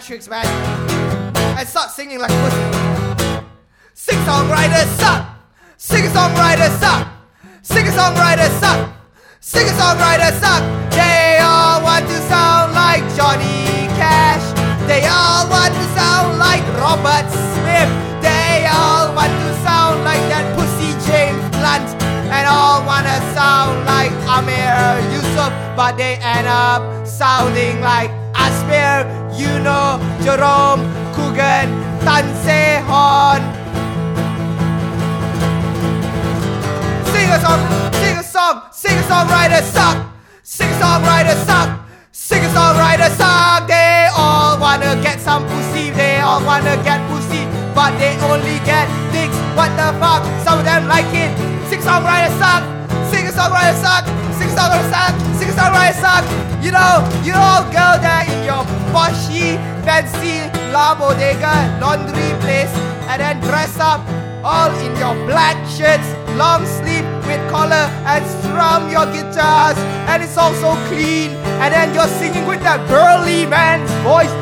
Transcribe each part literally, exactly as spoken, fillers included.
theatrics, man. And start singing like pussy. Singer-songwriters suck. Singer-songwriters suck. Singer-songwriters suck. Singer-songwriters suck. They all want to sound like Johnny Cash. They all want to sound like Robert Smith. They all want to sound like that pussy James Blunt. And all wanna sound like Amir Yusuf, but they end up sounding like Asmir, you know, Jerome, Coogan, Tan Se Hon. Sing a song, sing a song, sing a songwriters suck. Sing a songwriters suck. Sing a songwriters suck. They all wanna get some pussy. They all wanna get pussy, but they only get dicks. What the fuck? Some of them like it. Singer-songwriters suck. Singer-songwriters suck. Singer-songwriters suck. Singer-songwriters suck. You know, you all go there in your poshy, fancy La Bodega laundry place and then dress up all in your black shirts, long sleeve with collar, and strum your guitars, and it's all so clean. And then you're singing with that burly man's voice.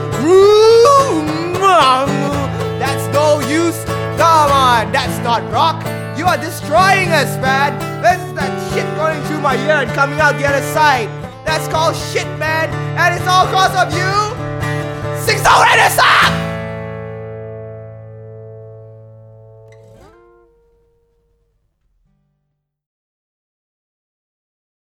That's no use. Come on, that's not rock. You are destroying us, man. This is that shit going through my ear and coming out the other side. That's called shit, man. And it's all because of you. Sing-songwriters suck!